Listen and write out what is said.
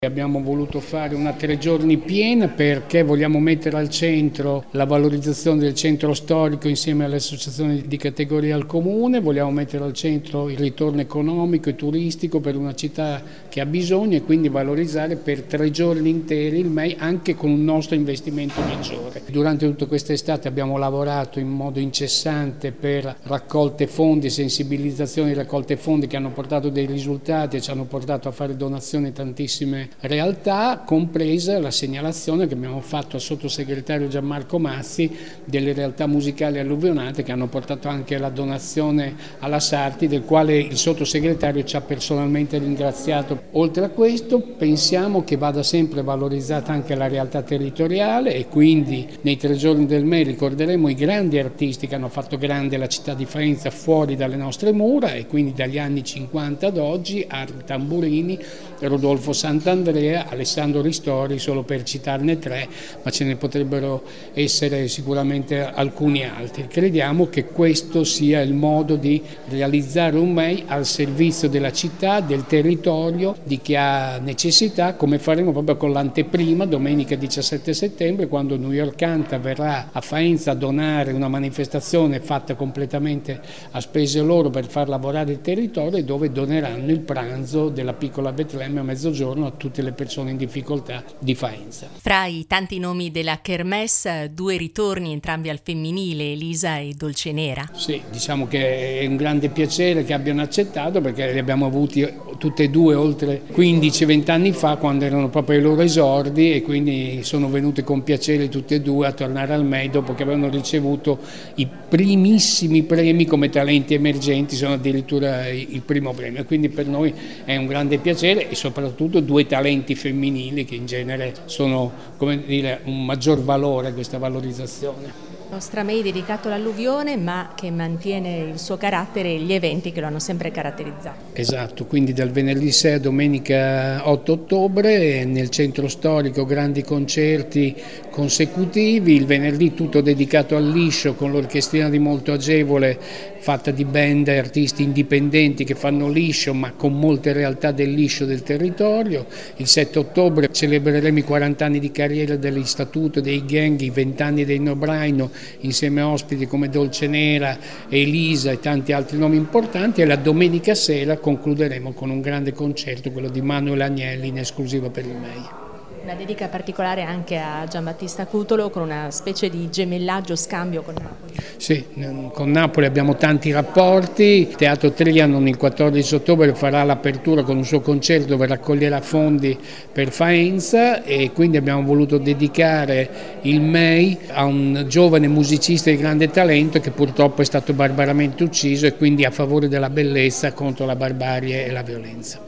Abbiamo voluto fare una 3 giorni piena perché vogliamo mettere al centro la valorizzazione del centro storico insieme alle associazioni di categoria al comune, vogliamo mettere al centro il ritorno economico e turistico per una città che ha bisogno e quindi valorizzare per 3 giorni interi il MEI anche con un nostro investimento maggiore. Durante tutta quest'estate abbiamo lavorato in modo incessante per raccolte fondi, sensibilizzazioni, raccolte fondi che hanno portato dei risultati e ci hanno portato a fare donazioni a tantissime realtà, compresa la segnalazione che abbiamo fatto al sottosegretario Gianmarco Mazzi delle realtà musicali alluvionate che hanno portato anche alla donazione alla Sarti, del quale il sottosegretario ci ha personalmente ringraziato. Oltre a questo pensiamo che vada sempre valorizzata anche la realtà territoriale e quindi nei 3 giorni del MEI ricorderemo i grandi artisti che hanno fatto grande la città di Faenza fuori dalle nostre mura e quindi dagli anni 50 ad oggi, Arli Tamburini, Rodolfo Sant'Andrea, Alessandro Ristori, solo per citarne 3, ma ce ne potrebbero essere sicuramente alcuni altri. Crediamo che questo sia il modo di realizzare un MEI al servizio della città, del territorio, di chi ha necessità, come faremo proprio con l'anteprima domenica 17 settembre, quando New York Canta verrà a Faenza a donare una manifestazione fatta completamente a spese loro per far lavorare il territorio e dove doneranno il pranzo della piccola Betlemme a mezzogiorno a tutte le persone in difficoltà di Faenza. Fra i tanti nomi della Kermesse, 2 ritorni entrambi al femminile, Elisa e Dolcenera. Sì, diciamo che è un grande piacere che abbiano accettato perché li abbiamo avuti tutte e 2 oltre 15-20 anni fa quando erano proprio i loro esordi e quindi sono venute con piacere tutte e 2 a tornare al MEI dopo che avevano ricevuto i primissimi premi come talenti emergenti, sono addirittura il primo premio, quindi per noi è un grande piacere e soprattutto 2 talenti femminili che in genere sono, come dire, un maggior valore questa valorizzazione. Il nostro MEI dedicato all'alluvione ma che mantiene il suo carattere e gli eventi che lo hanno sempre caratterizzato. Esatto, quindi dal venerdì 6 a domenica 8 ottobre nel centro storico grandi concerti consecutivi, il venerdì tutto dedicato al liscio con l'orchestrina di Molto Agevole fatta di band e artisti indipendenti che fanno liscio ma con molte realtà del liscio del territorio. Il 7 ottobre celebreremo i 40 anni di carriera dell'Istituto dei Gang, i 20 anni dei Nobraino insieme a ospiti come Dolcenera, Elisa e tanti altri nomi importanti e la domenica sera concluderemo con un grande concerto, quello di Manuel Agnelli in esclusiva per il MEI. Una dedica particolare anche a Giambattista Cutolo con una specie di gemellaggio, scambio con Napoli. Sì, con Napoli abbiamo tanti rapporti, il Teatro Trianon il 14 ottobre farà l'apertura con un suo concerto dove raccoglierà fondi per Faenza e quindi abbiamo voluto dedicare il MEI a un giovane musicista di grande talento che purtroppo è stato barbaramente ucciso e quindi a favore della bellezza contro la barbarie e la violenza.